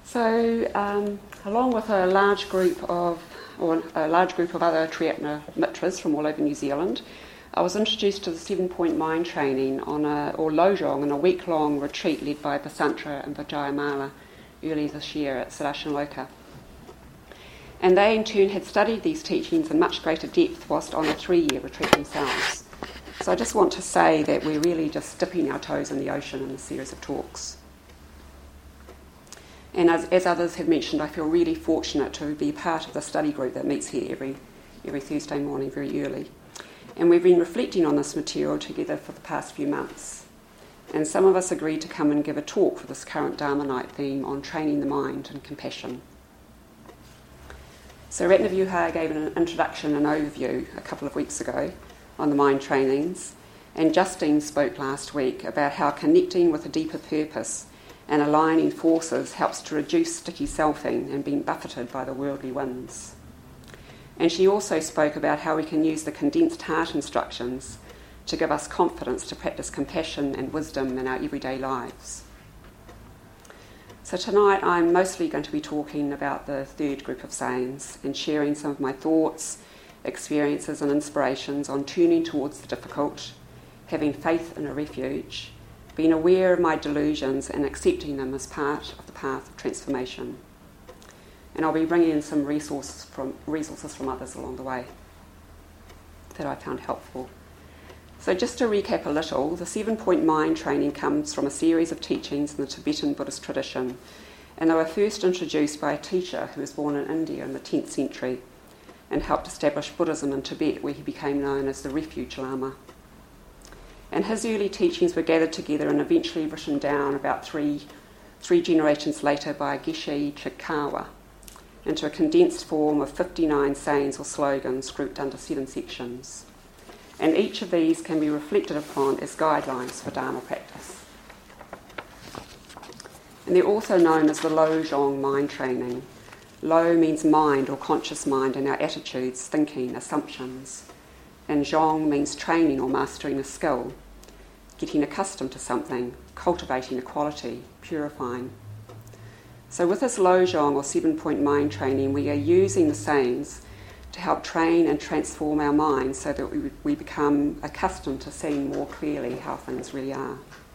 Along with a large group of other Triratna Mitras from all over New Zealand, I was introduced to the 7-point mind training or Lojong, on a week-long retreat led by Vasantra and Vijayamala early this year at Siddhartha. And they in turn had studied these teachings in much greater depth whilst on a 3-year retreat themselves. So I just want to say that we're really just dipping our toes in the ocean in this series of talks. And as others have mentioned, I feel really fortunate to be part of the study group that meets here every Thursday morning very early. And we've been reflecting on this material together for the past few months. And some of us agreed to come and give a talk for this current Dharma Night theme on training the mind and compassion. So Ratnavyuha gave an introduction and overview a couple of weeks ago on the mind trainings, and Justine spoke last week about how connecting with a deeper purpose and aligning forces helps to reduce sticky selfing and being buffeted by the worldly winds. And she also spoke about how we can use the condensed heart instructions to give us confidence to practice compassion and wisdom in our everyday lives. So tonight I'm mostly going to be talking about the third group of sayings and sharing some of my thoughts, experiences and inspirations on turning towards the difficult, having faith in a refuge, being aware of my delusions and accepting them as part of the path of transformation. And I'll be bringing in some resources from others along the way that I found helpful. So just to recap a little, the 7-point mind training comes from a series of teachings in the Tibetan Buddhist tradition, and they were first introduced by a teacher who was born in India in the 10th century and helped establish Buddhism in Tibet, where he became known as the Refuge Lama. And his early teachings were gathered together and eventually written down about three generations later by Geshe Chikawa into a condensed form of 59 sayings or slogans grouped under 7 sections. And each of these can be reflected upon as guidelines for Dharma practice. And they're also known as the Lojong mind training. Lo means mind or conscious mind and our attitudes, thinking, assumptions. And Zhong means training or mastering a skill, getting accustomed to something, cultivating a quality, purifying. So with this Lojong or 7-point mind training, we are using the sayings to help train and transform our minds so that we become accustomed to seeing more clearly how things really are.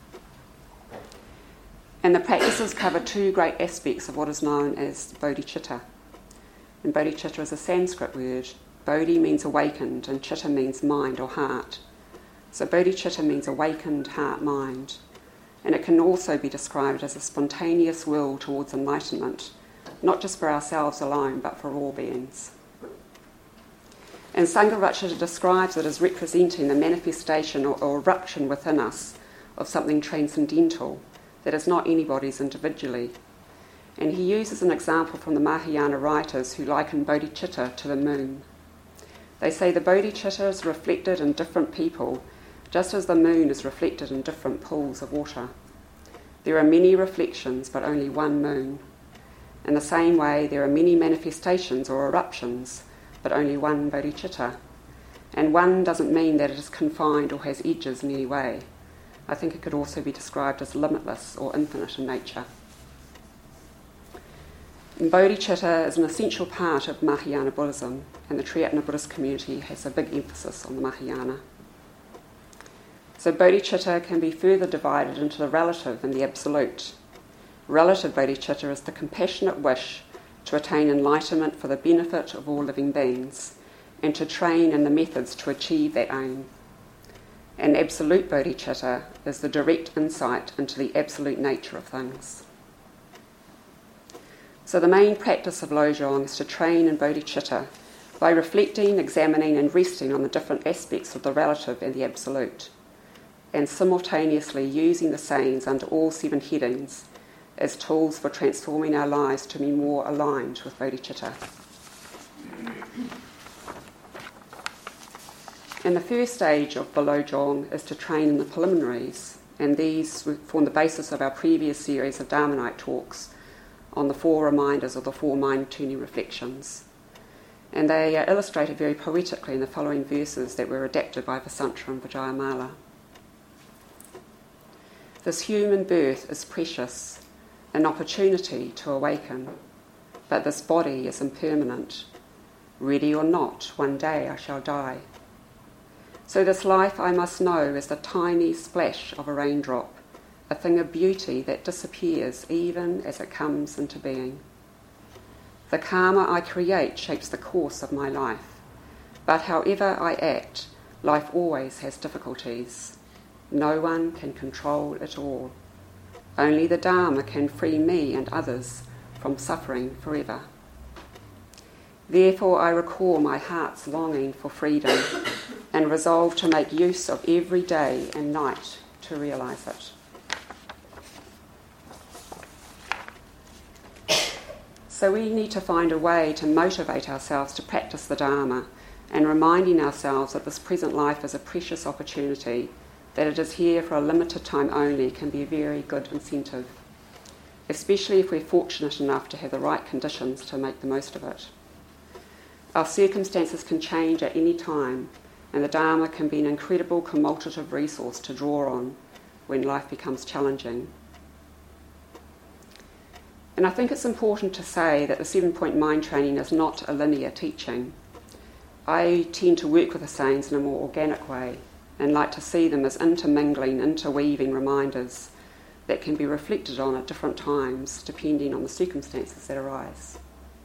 And the practices cover 2 great aspects of what is known as bodhicitta. And bodhicitta is a Sanskrit word. Bodhi means awakened, and chitta means mind or heart. So bodhicitta means awakened heart-mind. And it can also be described as a spontaneous will towards enlightenment, not just for ourselves alone, but for all beings. And Sangharakshita describes it as representing the manifestation or eruption within us of something transcendental that is not anybody's individually. And he uses an example from the Mahayana writers who liken bodhicitta to the moon. They say the bodhicitta is reflected in different people, just as the moon is reflected in different pools of water. There are many reflections, but only one moon. In the same way, there are many manifestations or eruptions, but only one bodhicitta. And one doesn't mean that it is confined or has edges in any way. I think it could also be described as limitless or infinite in nature. And bodhicitta is an essential part of Mahayana Buddhism, and the Triratna Buddhist community has a big emphasis on the Mahayana. So bodhicitta can be further divided into the relative and the absolute. Relative bodhicitta is the compassionate wish to attain enlightenment for the benefit of all living beings, and to train in the methods to achieve that aim. And absolute bodhicitta is the direct insight into the absolute nature of things. So the main practice of Lojong is to train in bodhicitta by reflecting, examining and resting on the different aspects of the relative and the absolute, and simultaneously using the sayings under all 7 headings as tools for transforming our lives to be more aligned with bodhicitta. And the first stage of the Lojong is to train in the preliminaries, and these form the basis of our previous series of Dharma Night talks on the 4 reminders of the 4 mind-tuning reflections. And they are illustrated very poetically in the following verses that were adapted by Vasantra and Vijayamala. This human birth is precious. an opportunity to awaken, but this body is impermanent. Ready or not, one day I shall die. So this life, I must know, is the tiny splash of a raindrop, a thing of beauty that disappears even as it comes into being. The karma I create shapes the course of my life, but however I act, life always has difficulties. No one can control it all. Only the Dharma can free me and others from suffering forever. Therefore I recall my heart's longing for freedom and resolve to make use of every day and night to realise it. So we need to find a way to motivate ourselves to practice the Dharma, and reminding ourselves that this present life is a precious opportunity, that it is here for a limited time only, can be a very good incentive, especially if we're fortunate enough to have the right conditions to make the most of it. Our circumstances can change at any time, and the Dharma can be an incredible commutative resource to draw on when life becomes challenging. And I think it's important to say that the 7-point mind training is not a linear teaching. I tend to work with the sayings in a more organic way and like to see them as intermingling, interweaving reminders that can be reflected on at different times depending on the circumstances that arise.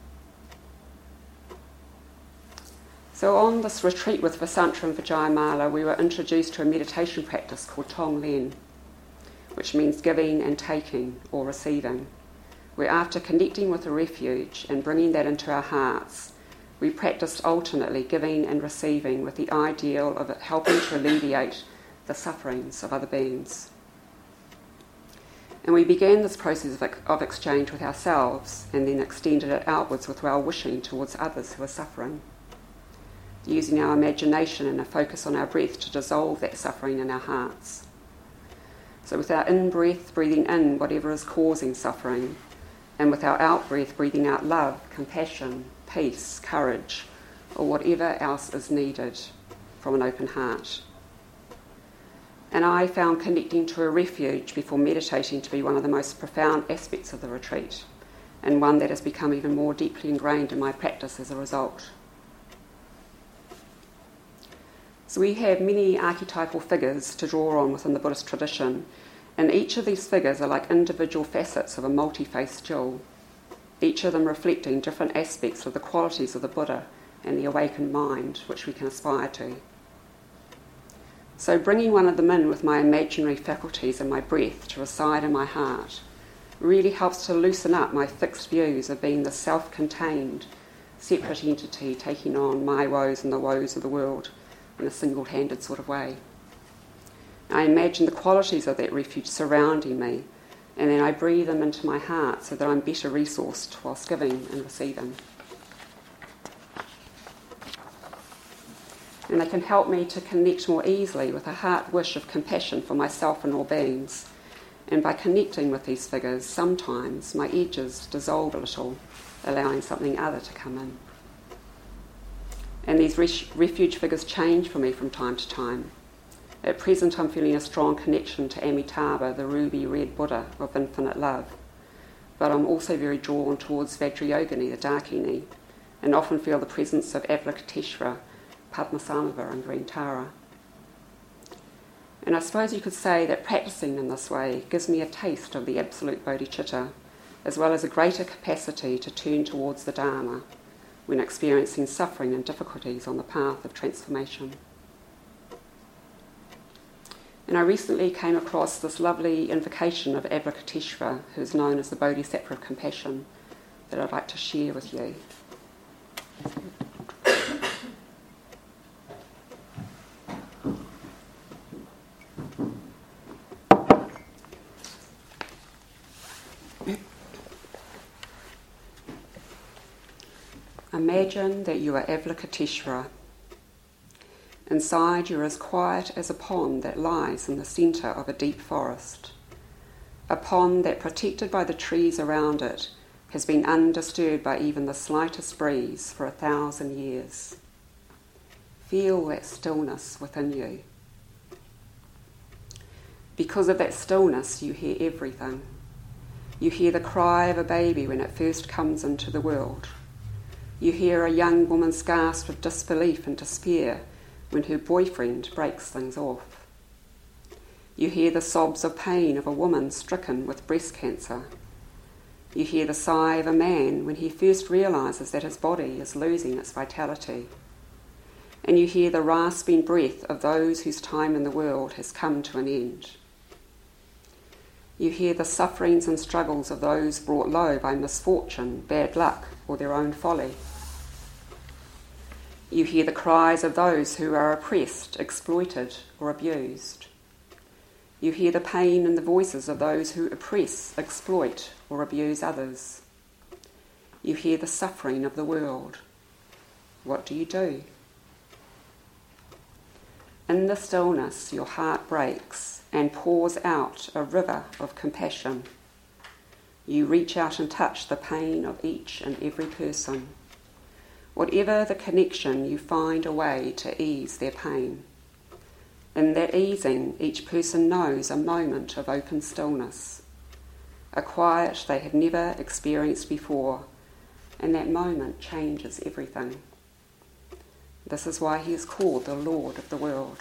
So on this retreat with Vasantra and Vijayamala, we were introduced to a meditation practice called Tonglen, which means giving and taking or receiving, where after connecting with the refuge and bringing that into our hearts, we practiced alternately giving and receiving with the ideal of it helping to alleviate the sufferings of other beings. And we began this process of exchange with ourselves and then extended it outwards with well-wishing towards others who are suffering, using our imagination and a focus on our breath to dissolve that suffering in our hearts. So with our in-breath, breathing in whatever is causing suffering, and with our out-breath, breathing out love, compassion, peace, courage, or whatever else is needed from an open heart. And I found connecting to a refuge before meditating to be one of the most profound aspects of the retreat, and one that has become even more deeply ingrained in my practice as a result. So we have many archetypal figures to draw on within the Buddhist tradition, and each of these figures are like individual facets of a multi-faced jewel, each of them reflecting different aspects of the qualities of the Buddha and the awakened mind which we can aspire to. So bringing one of them in with my imaginary faculties and my breath to reside in my heart really helps to loosen up my fixed views of being the self-contained, separate entity taking on my woes and the woes of the world in a single-handed sort of way. I imagine the qualities of that refuge surrounding me, and then I breathe them into my heart so that I'm better resourced whilst giving and receiving. And they can help me to connect more easily with a heart wish of compassion for myself and all beings. And by connecting with these figures, sometimes my edges dissolve a little, allowing something other to come in. And these refuge figures change for me from time to time. At present, I'm feeling a strong connection to Amitabha, the ruby red Buddha of infinite love. But I'm also very drawn towards Vajrayogini, the Dakini, and often feel the presence of Avalokiteshvara, Padmasambhava and Green Tara. And I suppose you could say that practicing in this way gives me a taste of the absolute bodhicitta, as well as a greater capacity to turn towards the Dharma when experiencing suffering and difficulties on the path of transformation. And I recently came across this lovely invocation of Avalokiteshvara, who's known as the Bodhisattva of Compassion, that I'd like to share with you. Imagine that you are Avalokiteshvara. Inside you're as quiet as a pond that lies in the centre of a deep forest. A pond that, protected by the trees around it, has been undisturbed by even the slightest breeze for 1,000 years. Feel that stillness within you. Because of that stillness you hear everything. You hear the cry of a baby when it first comes into the world. You hear a young woman's gasp of disbelief and despair when her boyfriend breaks things off. You hear the sobs of pain of a woman stricken with breast cancer. You hear the sigh of a man when he first realises that his body is losing its vitality. And you hear the rasping breath of those whose time in the world has come to an end. You hear the sufferings and struggles of those brought low by misfortune, bad luck, or their own folly. You hear the cries of those who are oppressed, exploited, or abused. You hear the pain in the voices of those who oppress, exploit, or abuse others. You hear the suffering of the world. What do you do? In the stillness, your heart breaks and pours out a river of compassion. You reach out and touch the pain of each and every person. Whatever the connection, you find a way to ease their pain. In that easing, each person knows a moment of open stillness, a quiet they have never experienced before, and that moment changes everything. This is why he is called the Lord of the world.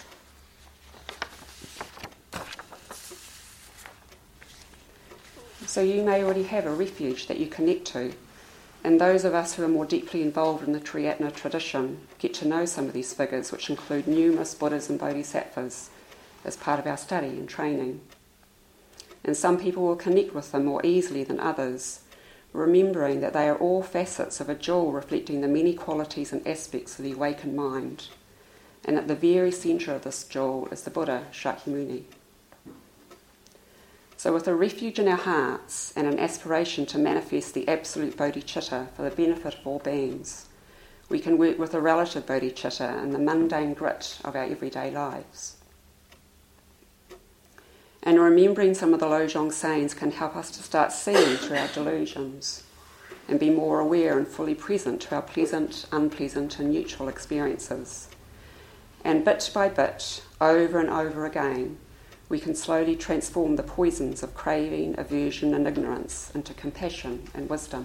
So you may already have a refuge that you connect to, and those of us who are more deeply involved in the Triratna tradition get to know some of these figures, which include numerous Buddhas and Bodhisattvas, as part of our study and training. And some people will connect with them more easily than others, remembering that they are all facets of a jewel reflecting the many qualities and aspects of the awakened mind. And at the very centre of this jewel is the Buddha, Shakyamuni. So with a refuge in our hearts and an aspiration to manifest the absolute bodhicitta for the benefit of all beings, we can work with a relative bodhicitta in the mundane grit of our everyday lives. And remembering some of the Lojong sayings can help us to start seeing through our delusions and be more aware and fully present to our pleasant, unpleasant and neutral experiences. And bit by bit, over and over again, we can slowly transform the poisons of craving, aversion and ignorance into compassion and wisdom.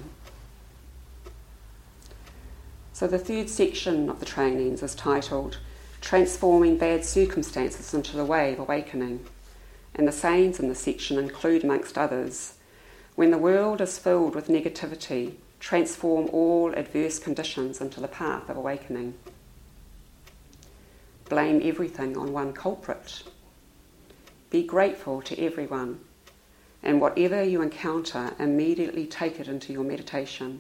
So the third section of the trainings is titled Transforming Bad Circumstances into the Way of Awakening. And the sayings in the section include, amongst others, when the world is filled with negativity, transform all adverse conditions into the path of awakening. Blame everything on one culprit. Be grateful to everyone, and whatever you encounter, immediately take it into your meditation.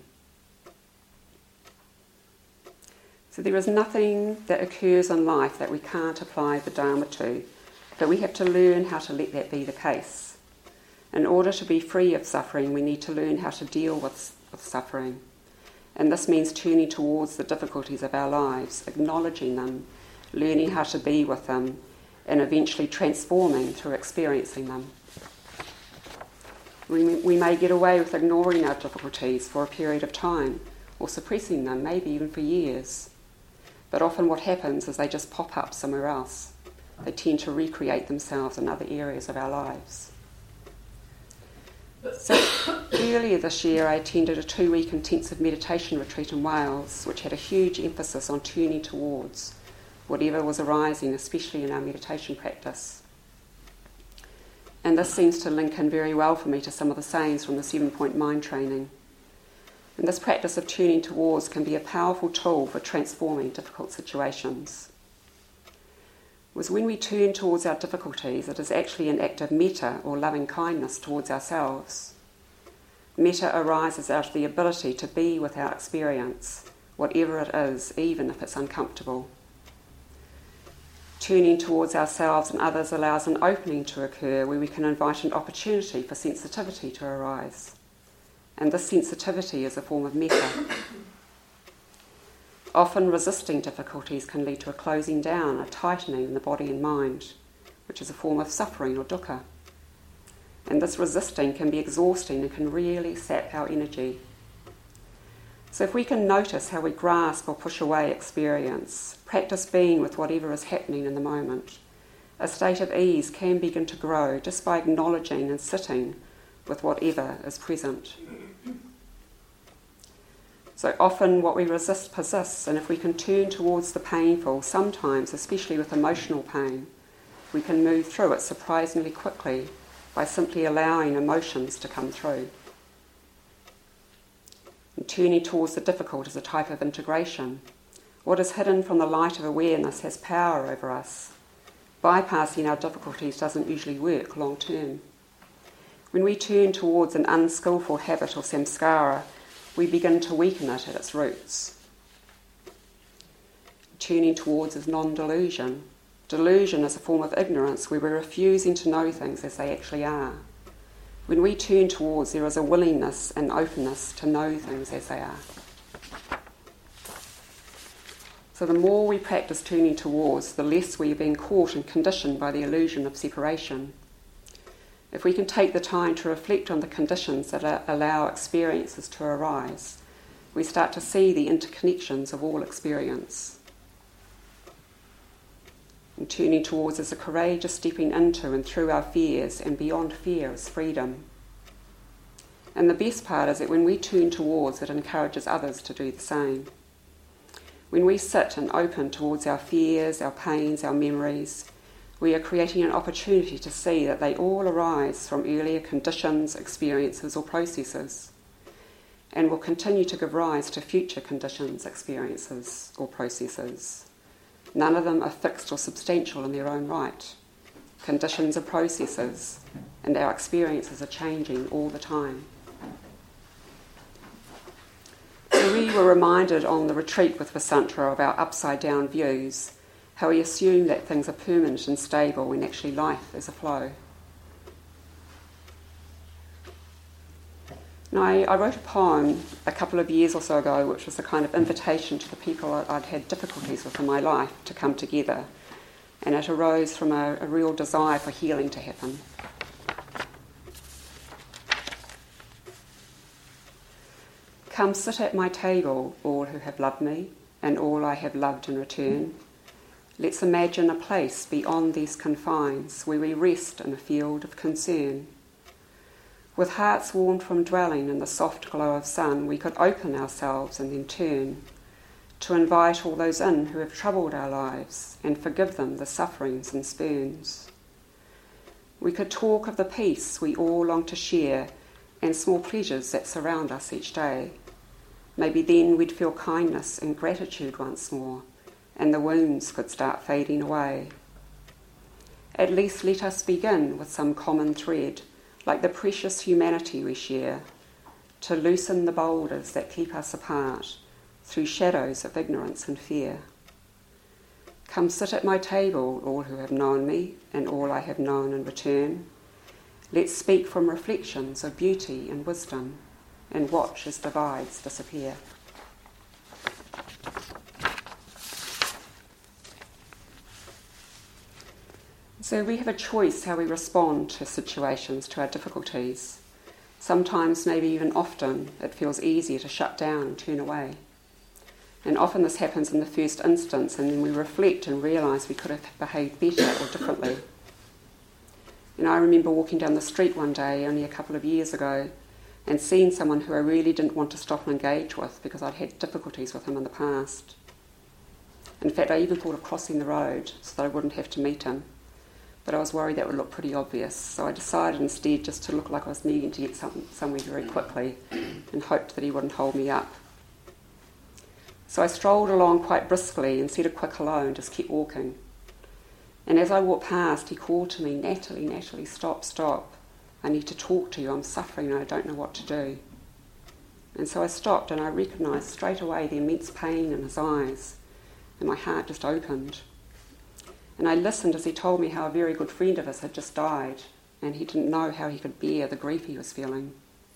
So there is nothing that occurs in life that we can't apply the Dharma to, but we have to learn how to let that be the case. In order to be free of suffering, we need to learn how to deal with suffering. And this means turning towards the difficulties of our lives, acknowledging them, learning how to be with them, and eventually transforming through experiencing them. We may get away with ignoring our difficulties for a period of time, or suppressing them, maybe even for years. But often what happens is they just pop up somewhere else. They tend to recreate themselves in other areas of our lives. So earlier this year I attended a 2-week intensive meditation retreat in Wales, which had a huge emphasis on turning towards whatever was arising, especially in our meditation practice. And this seems to link in very well for me to some of the sayings from the 7-point mind training. And this practice of turning towards can be a powerful tool for transforming difficult situations. Was when we turn towards our difficulties, it is actually an act of metta, or loving kindness towards ourselves. Metta arises out of the ability to be with our experience, whatever it is, even if it's uncomfortable. Turning towards ourselves and others allows an opening to occur where we can invite an opportunity for sensitivity to arise. And this sensitivity is a form of metta. Often resisting difficulties can lead to a closing down, a tightening in the body and mind, which is a form of suffering or dukkha. And this resisting can be exhausting and can really sap our energy. So if we can notice how we grasp or push away experience, practice being with whatever is happening in the moment, a state of ease can begin to grow just by acknowledging and sitting with whatever is present. So often what we resist persists, and if we can turn towards the painful, sometimes, especially with emotional pain, we can move through it surprisingly quickly by simply allowing emotions to come through. And turning towards the difficult is a type of integration. What is hidden from the light of awareness has power over us. Bypassing our difficulties doesn't usually work long term. When we turn towards an unskillful habit or samskara, we begin to weaken it at its roots. Turning towards is non-delusion. Delusion is a form of ignorance where we're refusing to know things as they actually are. When we turn towards, there is a willingness and openness to know things as they are. So the more we practice turning towards, the less we are being caught and conditioned by the illusion of separation. If we can take the time to reflect on the conditions that allow experiences to arise, we start to see the interconnections of all experience. And turning towards is a courageous stepping into and through our fears, and beyond fear is freedom. And the best part is that when we turn towards, it encourages others to do the same. When we sit and open towards our fears, our pains, our memories, we are creating an opportunity to see that they all arise from earlier conditions, experiences or processes, and will continue to give rise to future conditions, experiences or processes. None of them are fixed or substantial in their own right. Conditions are processes, and our experiences are changing all the time. So we were reminded on the retreat with Vasantra of our upside-down views, how we assume that things are permanent and stable when actually life is a flow. And I wrote a poem a couple of years or so ago, which was a kind of invitation to the people I'd had difficulties with in my life to come together. And it arose from a real desire for healing to happen. Come sit at my table, all who have loved me, and all I have loved in return. Let's imagine a place beyond these confines where we rest in a field of concern. With hearts warmed from dwelling in the soft glow of sun, we could open ourselves and then turn to invite all those in who have troubled our lives and forgive them the sufferings and spurns. We could talk of the peace we all long to share and small pleasures that surround us each day. Maybe then we'd feel kindness and gratitude once more, and the wounds could start fading away. At least let us begin with some common thread, like the precious humanity we share, to loosen the boulders that keep us apart through shadows of ignorance and fear. Come sit at my table, all who have known me, and all I have known in return. Let's speak from reflections of beauty and wisdom, and watch as divides disappear. So we have a choice how we respond to situations, to our difficulties. Sometimes, maybe even often, it feels easier to shut down and turn away. And often this happens in the first instance, and then we reflect and realise we could have behaved better or differently. And I remember walking down the street one day only a couple of years ago and seeing someone who I really didn't want to stop and engage with because I'd had difficulties with him in the past. In fact, I even thought of crossing the road so that I wouldn't have to meet him. But I was worried that would look pretty obvious, so I decided instead just to look like I was needing to get somewhere very quickly and hoped that he wouldn't hold me up. So I strolled along quite briskly and said a quick hello and just kept walking. And as I walked past, he called to me, Natalie, stop. I need to talk to you, I'm suffering and I don't know what to do. And so I stopped and I recognised straight away the immense pain in his eyes, and my heart just opened. And I listened as he told me how a very good friend of his had just died, and he didn't know how he could bear the grief he was feeling.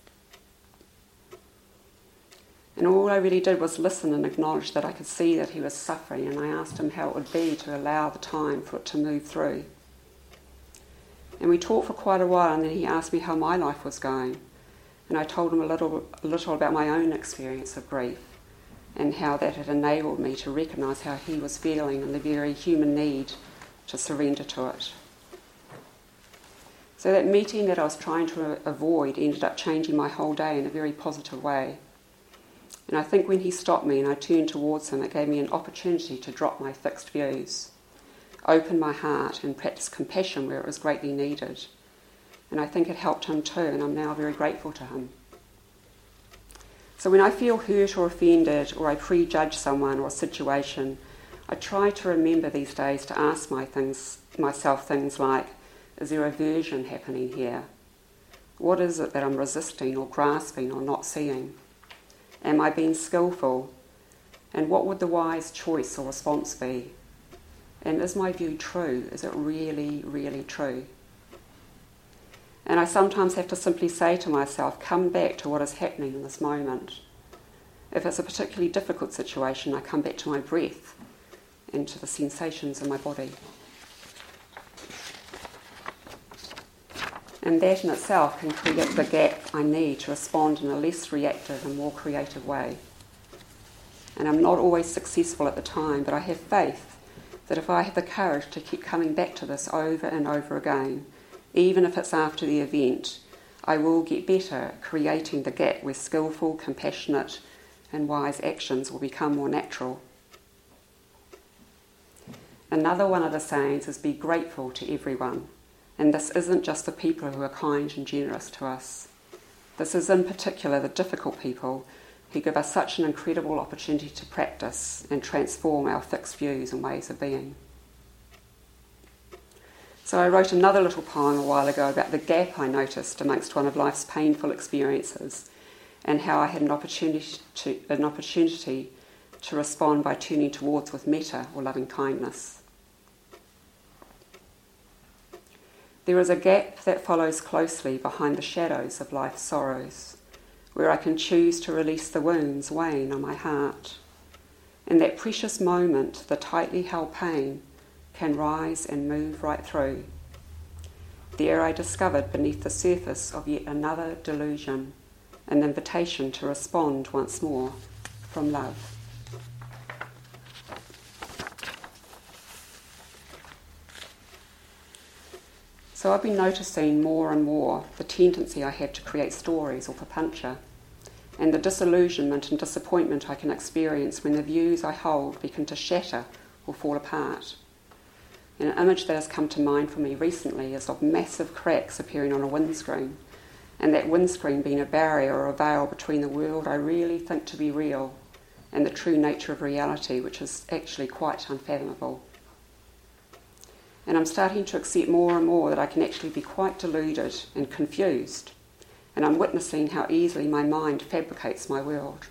And all I really did was listen and acknowledge that I could see that he was suffering, and I asked him how it would be to allow the time for it to move through. And we talked for quite a while, and then he asked me how my life was going. And I told him a little about my own experience of grief and how that had enabled me to recognise how he was feeling and the very human need to surrender to it. So that meeting that I was trying to avoid ended up changing my whole day in a very positive way. And I think when he stopped me and I turned towards him, it gave me an opportunity to drop my fixed views, open my heart and practice compassion where it was greatly needed. And I think it helped him too, and I'm now very grateful to him. So when I feel hurt or offended, or I prejudge someone or a situation, I try to remember these days to ask myself things like, is there aversion happening here? What is it that I'm resisting or grasping or not seeing? Am I being skillful? And what would the wise choice or response be? And is my view true? Is it really, really true? And I sometimes have to simply say to myself, come back to what is happening in this moment. If it's a particularly difficult situation, I come back to my breath and to the sensations in my body. And that in itself can create the gap I need to respond in a less reactive and more creative way. And I'm not always successful at the time, but I have faith that if I have the courage to keep coming back to this over and over again, even if it's after the event, I will get better at creating the gap where skillful, compassionate and wise actions will become more natural. Another one of the sayings is be grateful to everyone. And this isn't just the people who are kind and generous to us. This is in particular the difficult people who give us such an incredible opportunity to practice and transform our fixed views and ways of being. So I wrote another little poem a while ago about the gap I noticed amongst one of life's painful experiences and how I had an opportunity to respond by turning towards with metta or loving kindness. There is a gap that follows closely behind the shadows of life's sorrows, where I can choose to release the wounds weighing on my heart. In that precious moment, the tightly held pain can rise and move right through. There I discovered beneath the surface of yet another delusion, an invitation to respond once more from love. So I've been noticing more and more the tendency I have to create stories or papancha, and the disillusionment and disappointment I can experience when the views I hold begin to shatter or fall apart. And an image that has come to mind for me recently is of massive cracks appearing on a windscreen, and that windscreen being a barrier or a veil between the world I really think to be real and the true nature of reality, which is actually quite unfathomable. And I'm starting to accept more and more that I can actually be quite deluded and confused, and I'm witnessing how easily my mind fabricates my world.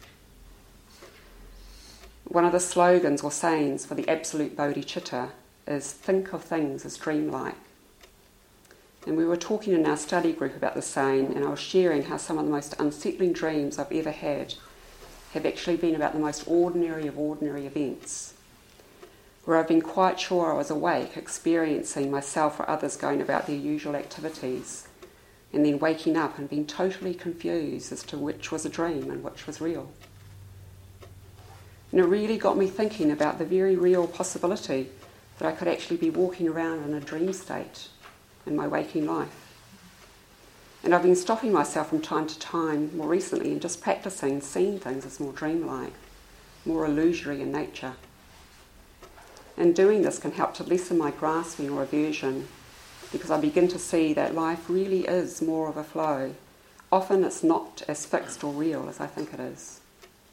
One of the slogans or sayings for the absolute bodhicitta is think of things as dreamlike. And we were talking in our study group about the saying, and I was sharing how some of the most unsettling dreams I've ever had have actually been about the most ordinary of ordinary events, where I've been quite sure I was awake, experiencing myself or others going about their usual activities, and then waking up and being totally confused as to which was a dream and which was real. And it really got me thinking about the very real possibility that I could actually be walking around in a dream state in my waking life. And I've been stopping myself from time to time more recently and just practicing seeing things as more dreamlike, more illusory in nature. And doing this can help to lessen my grasping or aversion, because I begin to see that life really is more of a flow. Often it's not as fixed or real as I think it is.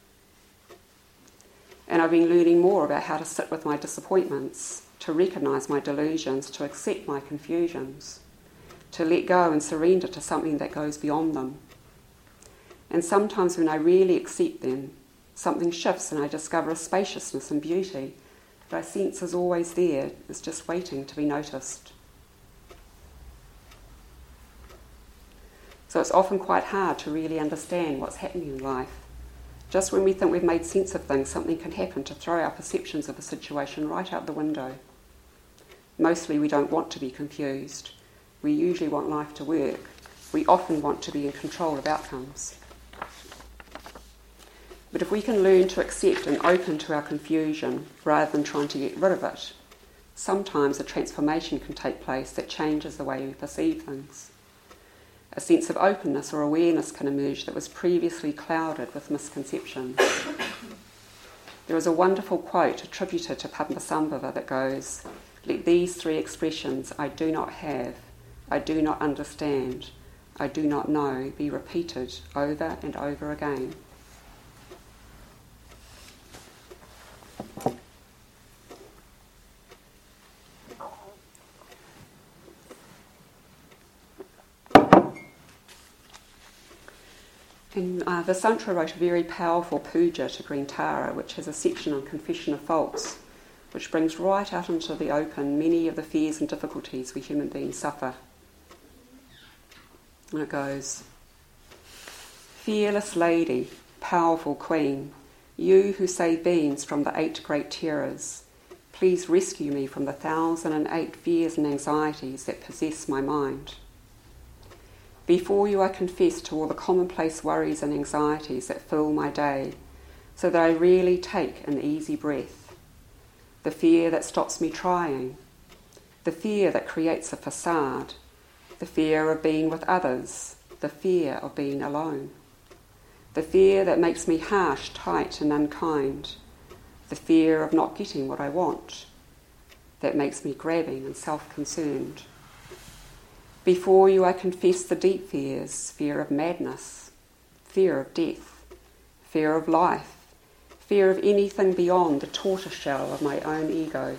And I've been learning more about how to sit with my disappointments, to recognise my delusions, to accept my confusions, to let go and surrender to something that goes beyond them. And sometimes when I really accept them, something shifts and I discover a spaciousness and beauty that I sense is always there, is just waiting to be noticed. So it's often quite hard to really understand what's happening in life. Just when we think we've made sense of things, something can happen to throw our perceptions of a situation right out the window. Mostly we don't want to be confused. We usually want life to work. We often want to be in control of outcomes. But if we can learn to accept and open to our confusion rather than trying to get rid of it, sometimes a transformation can take place that changes the way we perceive things. A sense of openness or awareness can emerge that was previously clouded with misconceptions. There is a wonderful quote attributed to Padmasambhava that goes, "Let these three expressions, I do not have, I do not understand, I do not know, be repeated over and over again." And Vasantra wrote a very powerful puja to Green Tara, which has a section on confession of faults, which brings right out into the open many of the fears and difficulties we human beings suffer. And it goes, "Fearless lady, powerful queen, you who save beings from the 8 great terrors, please rescue me from the 1008 fears and anxieties that possess my mind. Before you I confess to all the commonplace worries and anxieties that fill my day, so that I rarely take an easy breath. The fear that stops me trying, the fear that creates a facade, the fear of being with others, the fear of being alone, the fear that makes me harsh, tight and unkind, the fear of not getting what I want, that makes me grabbing and self-concerned. Before you I confess the deep fears, fear of madness, fear of death, fear of life, fear of anything beyond the tortoiseshell of my own ego.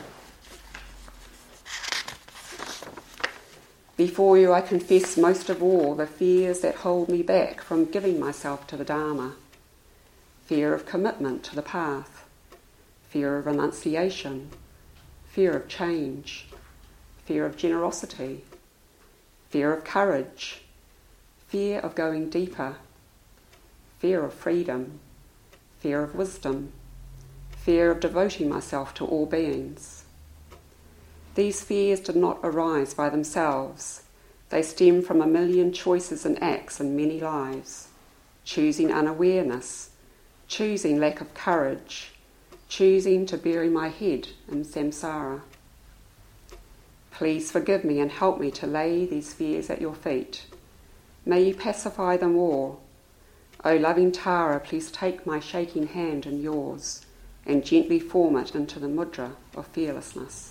Before you I confess most of all the fears that hold me back from giving myself to the Dharma, fear of commitment to the path, fear of renunciation, fear of change, fear of generosity, fear of courage, fear of going deeper, fear of freedom, fear of wisdom, fear of devoting myself to all beings. These fears did not arise by themselves. They stem from a million choices and acts in many lives, choosing unawareness, choosing lack of courage, choosing to bury my head in samsara. Please forgive me and help me to lay these fears at your feet. May you pacify them all. O loving Tara, please take my shaking hand in yours and gently form it into the mudra of fearlessness."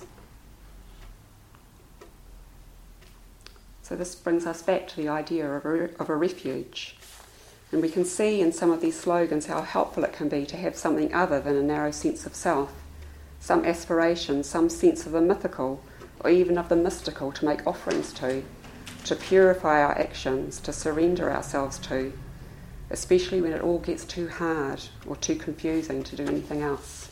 So this brings us back to the idea of a refuge. And we can see in some of these slogans how helpful it can be to have something other than a narrow sense of self, some aspiration, some sense of the mythical, or even of the mystical to make offerings to purify our actions, to surrender ourselves to, especially when it all gets too hard or too confusing to do anything else.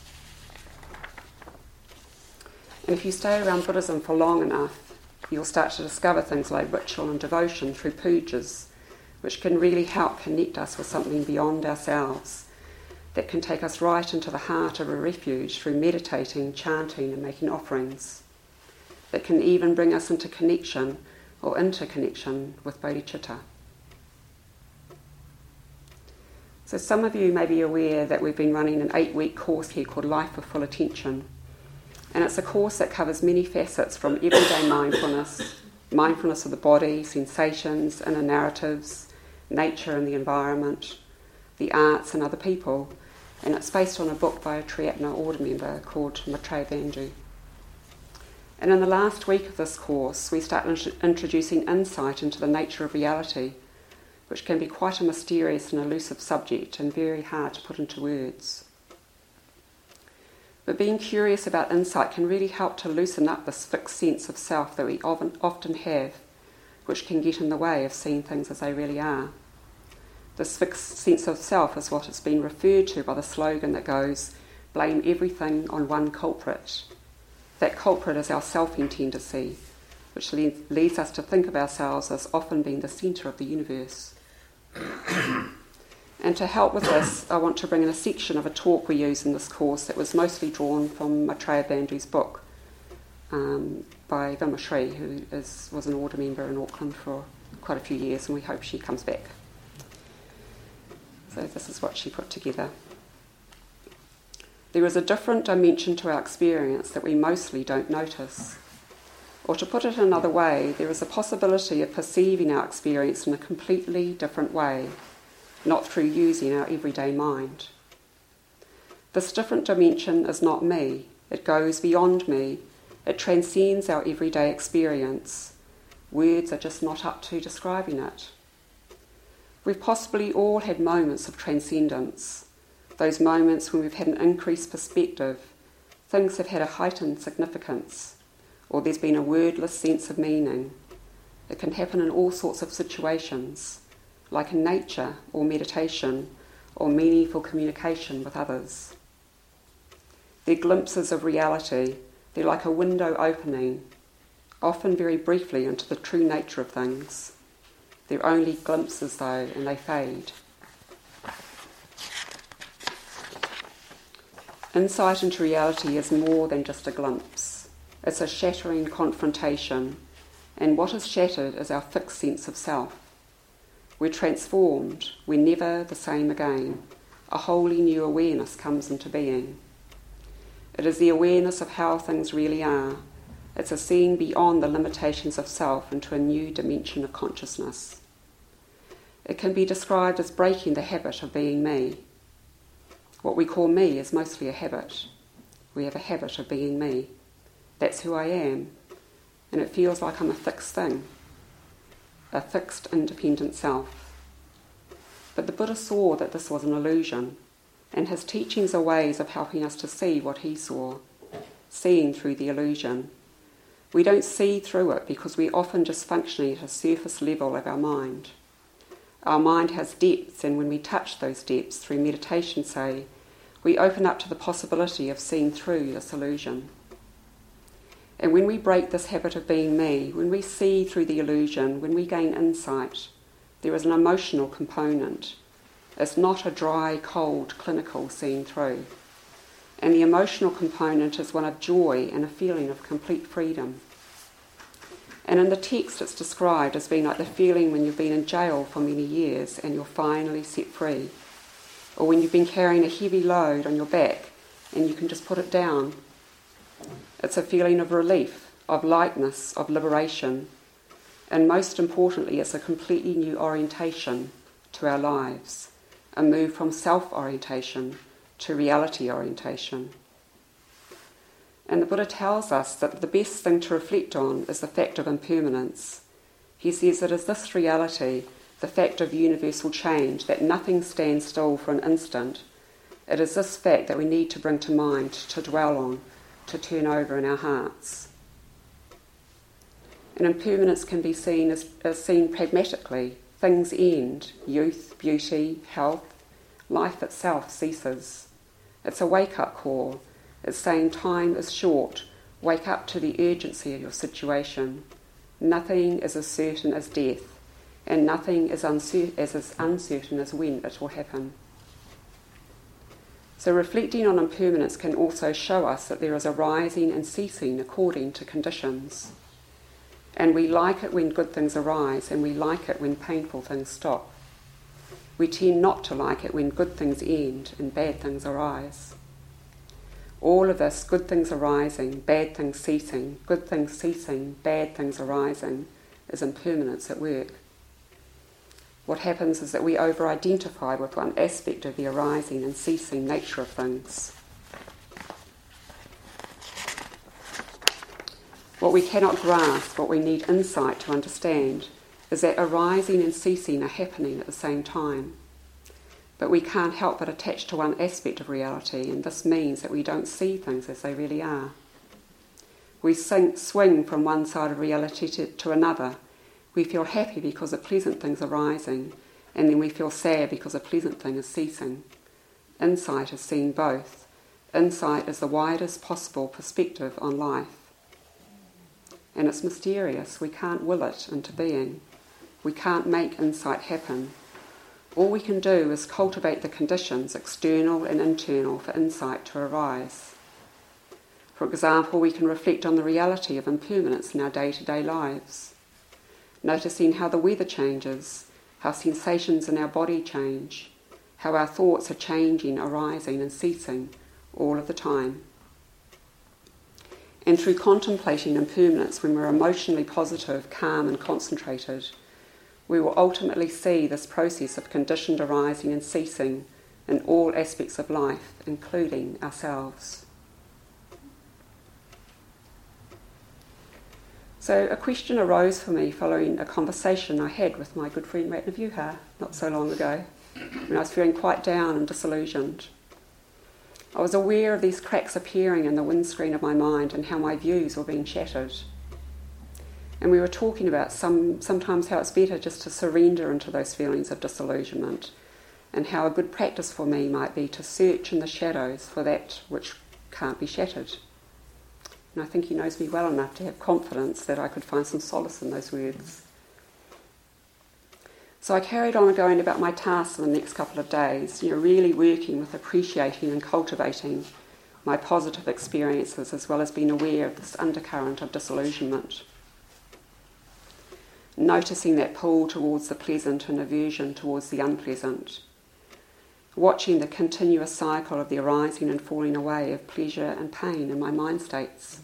And if you stay around Buddhism for long enough, you'll start to discover things like ritual and devotion through pujas, which can really help connect us with something beyond ourselves, that can take us right into the heart of a refuge through meditating, chanting and making offerings, that can even bring us into connection or interconnection with bodhicitta. So some of you may be aware that we've been running an 8-week course here called Life with Full Attention. And it's a course that covers many facets from everyday mindfulness, mindfulness of the body, sensations, inner narratives, nature and the environment, the arts and other people. And it's based on a book by a Triratna order member called Maitreya Bandhu. And in the last week of this course, we start introducing insight into the nature of reality, which can be quite a mysterious and elusive subject and very hard to put into words. But being curious about insight can really help to loosen up this fixed sense of self that we often have, which can get in the way of seeing things as they really are. This fixed sense of self is what has been referred to by the slogan that goes, "Blame everything on one culprit." That culprit is our self-intendency, which leads us to think of ourselves as often being the centre of the universe. And to help with this, I want to bring in a section of a talk we use in this course that was mostly drawn from Maitreya Bandhu's book by Vimashri, who was an order member in Auckland for quite a few years, and we hope she comes back. So this is what she put together. There is a different dimension to our experience that we mostly don't notice. Or to put it another way, there is a possibility of perceiving our experience in a completely different way, not through using our everyday mind. This different dimension is not me. It goes beyond me. It transcends our everyday experience. Words are just not up to describing it. We've possibly all had moments of transcendence, those moments when we've had an increased perspective, things have had a heightened significance, or there's been a wordless sense of meaning. It can happen in all sorts of situations, like in nature or meditation or meaningful communication with others. They're glimpses of reality. They're like a window opening, often very briefly, into the true nature of things. They're only glimpses though, and they fade. Insight into reality is more than just a glimpse. It's a shattering confrontation, and what is shattered is our fixed sense of self. We're transformed. We're never the same again. A wholly new awareness comes into being. It is the awareness of how things really are. It's a seeing beyond the limitations of self into a new dimension of consciousness. It can be described as breaking the habit of being me. What we call me is mostly a habit. We have a habit of being me. That's who I am. And it feels like I'm a fixed thing, a fixed, independent self. But the Buddha saw that this was an illusion, and his teachings are ways of helping us to see what he saw, seeing through the illusion. We don't see through it because we're often just functioning at a surface level of our mind. Our mind has depths, and when we touch those depths through meditation, say, we open up to the possibility of seeing through this illusion. And when we break this habit of being me, when we see through the illusion, when we gain insight, there is an emotional component. It's not a dry, cold, clinical seeing through. And the emotional component is one of joy and a feeling of complete freedom. And in the text it's described as being like the feeling when you've been in jail for many years and you're finally set free. Or when you've been carrying a heavy load on your back and you can just put it down. It's a feeling of relief, of lightness, of liberation. And most importantly, it's a completely new orientation to our lives. A move from self-orientation to reality orientation. And the Buddha tells us that the best thing to reflect on is the fact of impermanence. He says it is this reality, the fact of universal change, that nothing stands still for an instant. It is this fact that we need to bring to mind, to dwell on, to turn over in our hearts. And impermanence can be seen as seen pragmatically. Things end, youth, beauty, health, life itself ceases. It's a wake-up call. It's saying time is short. Wake up to the urgency of your situation. Nothing is as certain as death, and nothing is as uncertain as when it will happen. So reflecting on impermanence can also show us that there is a rising and ceasing according to conditions. And we like it when good things arise, and we like it when painful things stop. We tend not to like it when good things end and bad things arise. All of this, good things arising, bad things ceasing, good things ceasing, bad things arising, is impermanence at work. What happens is that we over-identify with one aspect of the arising and ceasing nature of things. What we cannot grasp, what we need insight to understand, is that arising and ceasing are happening at the same time. But we can't help but attach to one aspect of reality, and this means that we don't see things as they really are. We swing from one side of reality to another. We feel happy because a pleasant thing's arising, and then we feel sad because a pleasant thing is ceasing. Insight is seeing both. Insight is the widest possible perspective on life. And it's mysterious. We can't will it into being. We can't make insight happen. All we can do is cultivate the conditions, external and internal, for insight to arise. For example, we can reflect on the reality of impermanence in our day-to-day lives, noticing how the weather changes, how sensations in our body change, how our thoughts are changing, arising and ceasing, all of the time. And through contemplating impermanence, when we're emotionally positive, calm and concentrated, we will ultimately see this process of conditioned arising and ceasing in all aspects of life, including ourselves. So a question arose for me following a conversation I had with my good friend Ratna Vyuha not so long ago, when I was feeling quite down and disillusioned. I was aware of these cracks appearing in the windscreen of my mind and how my views were being shattered. And we were talking about sometimes how it's better just to surrender into those feelings of disillusionment, and how a good practice for me might be to search in the shadows for that which can't be shattered. And I think he knows me well enough to have confidence that I could find some solace in those words. So I carried on going about my tasks in the next couple of days, really working with appreciating and cultivating my positive experiences, as well as being aware of this undercurrent of disillusionment. Noticing that pull towards the pleasant and aversion towards the unpleasant. Watching the continuous cycle of the arising and falling away of pleasure and pain in my mind states.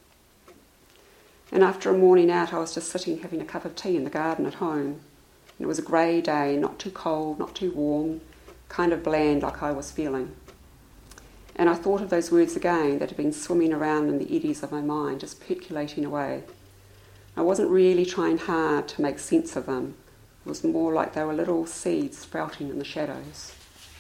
And after a morning out, I was just sitting having a cup of tea in the garden at home. And it was a grey day, not too cold, not too warm, kind of bland like I was feeling. And I thought of those words again that had been swimming around in the eddies of my mind, just percolating away. I wasn't really trying hard to make sense of them. It was more like they were little seeds sprouting in the shadows.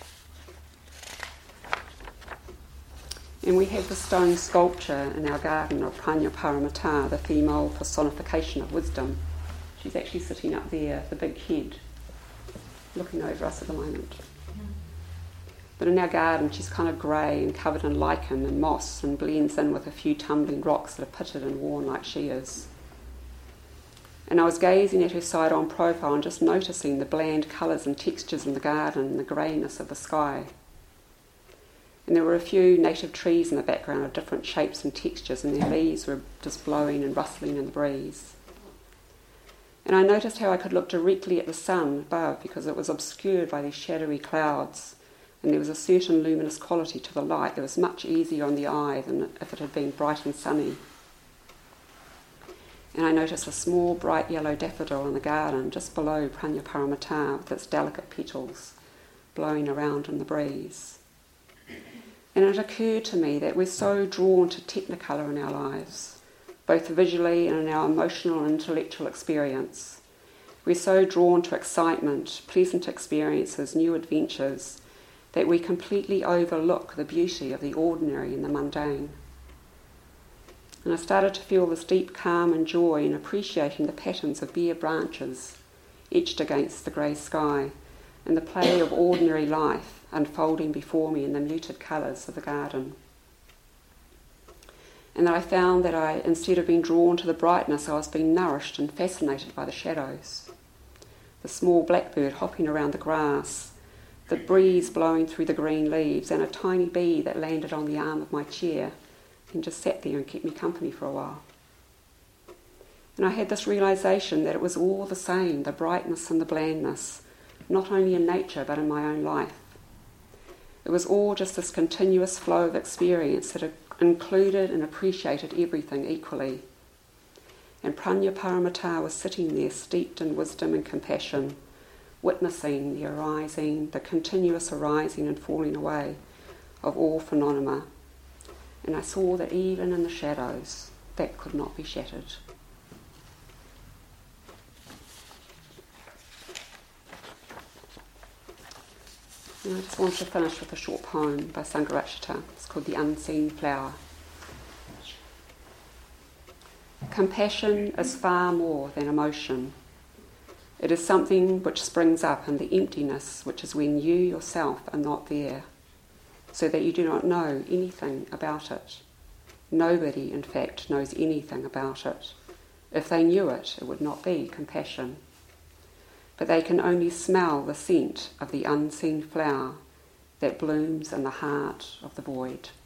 And we have the stone sculpture in our garden of Pranya Paramata, the female personification of wisdom. She's actually sitting up there, the big head, looking over us at the moment. But in our garden, she's kind of grey and covered in lichen and moss and blends in with a few tumbling rocks that are pitted and worn like she is. And I was gazing at her side-on profile and just noticing the bland colours and textures in the garden and the greyness of the sky. And there were a few native trees in the background of different shapes and textures, and their leaves were just blowing and rustling in the breeze. And I noticed how I could look directly at the sun above because it was obscured by these shadowy clouds, and there was a certain luminous quality to the light that was much easier on the eye than if it had been bright and sunny. And I noticed a small bright yellow daffodil in the garden just below Pranya Paramata with its delicate petals blowing around in the breeze. And it occurred to me that we're so drawn to technicolor in our lives, both visually and in our emotional and intellectual experience. We're so drawn to excitement, pleasant experiences, new adventures, that we completely overlook the beauty of the ordinary and the mundane. And I started to feel this deep calm and joy in appreciating the patterns of bare branches etched against the grey sky, and the play of ordinary life unfolding before me in the muted colours of the garden. And that I found that instead of being drawn to the brightness, I was being nourished and fascinated by the shadows. The small blackbird hopping around the grass, the breeze blowing through the green leaves, and a tiny bee that landed on the arm of my chair and just sat there and kept me company for a while. And I had this realisation that it was all the same, the brightness and the blandness, not only in nature but in my own life. It was all just this continuous flow of experience that included and appreciated everything equally. And Pranya Paramata was sitting there steeped in wisdom and compassion, witnessing the arising, the continuous arising and falling away of all phenomena. And I saw that even in the shadows, that could not be shattered. And I just want to finish with a short poem by Sangharakshita. It's called The Unseen Flower. Compassion is far more than emotion. It is something which springs up in the emptiness, which is when you yourself are not there, so that you do not know anything about it. Nobody, in fact, knows anything about it. If they knew it, it would not be compassion. But they can only smell the scent of the unseen flower that blooms in the heart of the void.